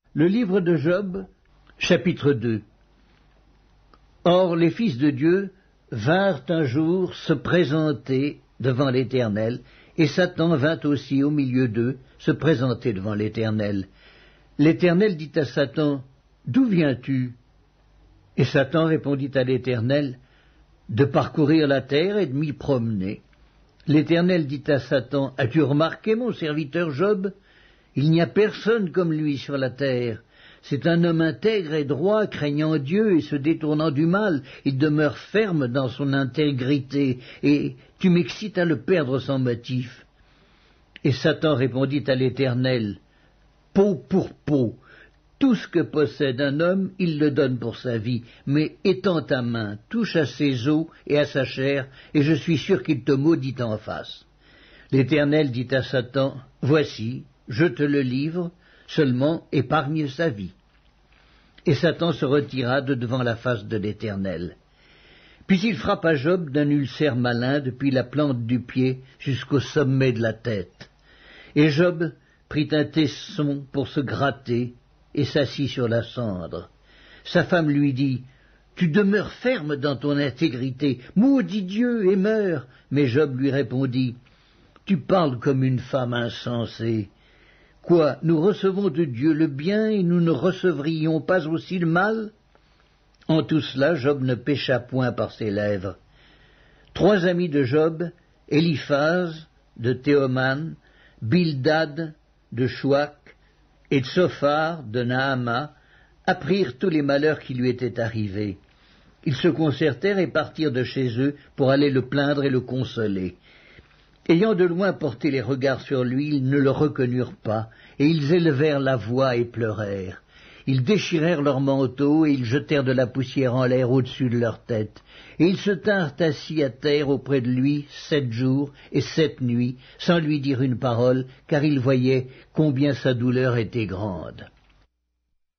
Le livre de Job, chapitre 2. Or les fils de Dieu vinrent un jour se présenter devant l'Éternel, et Satan vint aussi au milieu d'eux se présenter devant l'Éternel. L'Éternel dit à Satan, « D'où viens-tu » Et Satan répondit à l'Éternel, « De parcourir la terre et de m'y promener. » L'Éternel dit à Satan, « As-tu remarqué mon serviteur Job ? Il n'y a personne comme lui sur la terre. C'est un homme intègre et droit, craignant Dieu et se détournant du mal. Il demeure ferme dans son intégrité, et tu m'excites à le perdre sans motif. » Et Satan répondit à l'Éternel, « Peau pour peau, tout ce que possède un homme, il le donne pour sa vie, mais étends ta main, touche à ses os et à sa chair, et je suis sûr qu'il te maudit en face. » L'Éternel dit à Satan, « Voici, je te le livre, seulement épargne sa vie. » Et Satan se retira de devant la face de l'Éternel. Puis il frappa Job d'un ulcère malin depuis la plante du pied jusqu'au sommet de la tête. Et Job prit un tesson pour se gratter et s'assit sur la cendre. Sa femme lui dit, « Tu demeures ferme dans ton intégrité, maudis Dieu et meurs. » Mais Job lui répondit, « Tu parles comme une femme insensée. Quoi, nous recevons de Dieu le bien et nous ne recevrions pas aussi le mal ?» En tout cela, Job ne pécha point par ses lèvres. 3 amis de Job, Éliphaz de Théoman, Bildad de Chouac et Tsophar de Naama, apprirent tous les malheurs qui lui étaient arrivés. Ils se concertèrent et partirent de chez eux pour aller le plaindre et le consoler. Ayant de loin porté les regards sur lui, ils ne le reconnurent pas, et ils élevèrent la voix et pleurèrent. Ils déchirèrent leurs manteaux, et ils jetèrent de la poussière en l'air au-dessus de leur tête. Et ils se tinrent assis à terre auprès de lui 7 jours et 7 nuits, sans lui dire une parole, car ils voyaient combien sa douleur était grande.